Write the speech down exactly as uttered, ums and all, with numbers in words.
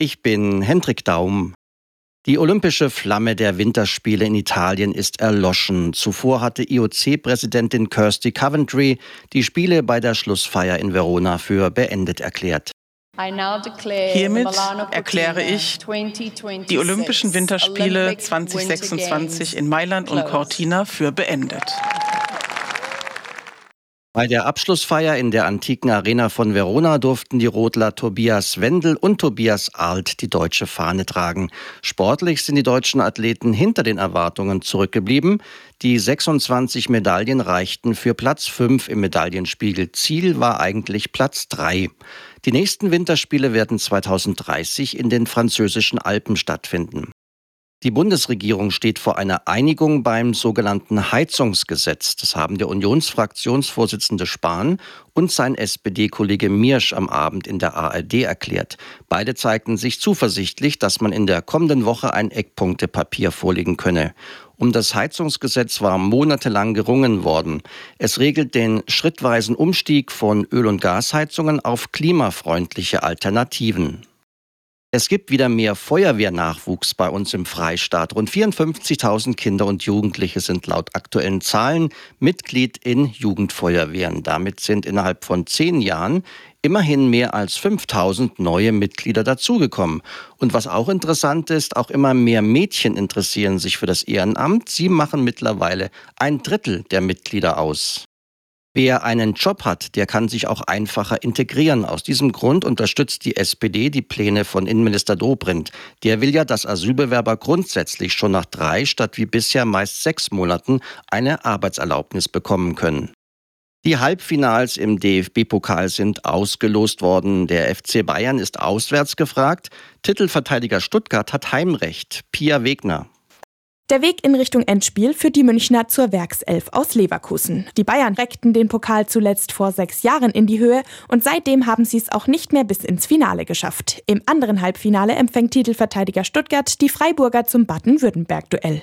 Ich bin Hendrik Daum. Die olympische Flamme der Winterspiele in Italien ist erloschen. Zuvor hatte I O C-Präsidentin Kirsty Coventry die Spiele bei der Schlussfeier in Verona für beendet erklärt. Hiermit erkläre ich die Olympischen Winterspiele zweitausendsechsundzwanzig in Mailand und Cortina für beendet. Bei der Abschlussfeier in der antiken Arena von Verona durften die Rodler Tobias Wendel und Tobias Arlt die deutsche Fahne tragen. Sportlich sind die deutschen Athleten hinter den Erwartungen zurückgeblieben. Die sechsundzwanzig Medaillen reichten für Platz fünf im Medaillenspiegel. Ziel war eigentlich Platz drei. Die nächsten Winterspiele werden zweitausenddreißig in den französischen Alpen stattfinden. Die Bundesregierung steht vor einer Einigung beim sogenannten Heizungsgesetz. Das haben der Unionsfraktionsvorsitzende Spahn und sein S P D-Kollege Miersch am Abend in der A R D erklärt. Beide zeigten sich zuversichtlich, dass man in der kommenden Woche ein Eckpunktepapier vorlegen könne. Um das Heizungsgesetz war monatelang gerungen worden. Es regelt den schrittweisen Umstieg von Öl- und Gasheizungen auf klimafreundliche Alternativen. Es gibt wieder mehr Feuerwehrnachwuchs bei uns im Freistaat. Rund vierundfünfzigtausend Kinder und Jugendliche sind laut aktuellen Zahlen Mitglied in Jugendfeuerwehren. Damit sind innerhalb von zehn Jahren immerhin mehr als fünftausend neue Mitglieder dazugekommen. Und was auch interessant ist, auch immer mehr Mädchen interessieren sich für das Ehrenamt. Sie machen mittlerweile ein Drittel der Mitglieder aus. Wer einen Job hat, der kann sich auch einfacher integrieren. Aus diesem Grund unterstützt die S P D die Pläne von Innenminister Dobrindt. Der will ja, dass Asylbewerber grundsätzlich schon nach drei statt wie bisher meist sechs Monaten eine Arbeitserlaubnis bekommen können. Die Halbfinals im D F B-Pokal sind ausgelost worden. Der F C Bayern ist auswärts gefragt. Titelverteidiger Stuttgart hat Heimrecht. Pia Wegner. Der Weg in Richtung Endspiel führt die Münchner zur Werkself aus Leverkusen. Die Bayern reckten den Pokal zuletzt vor sechs Jahren in die Höhe und seitdem haben sie es auch nicht mehr bis ins Finale geschafft. Im anderen Halbfinale empfängt Titelverteidiger Stuttgart die Freiburger zum Baden-Württemberg-Duell.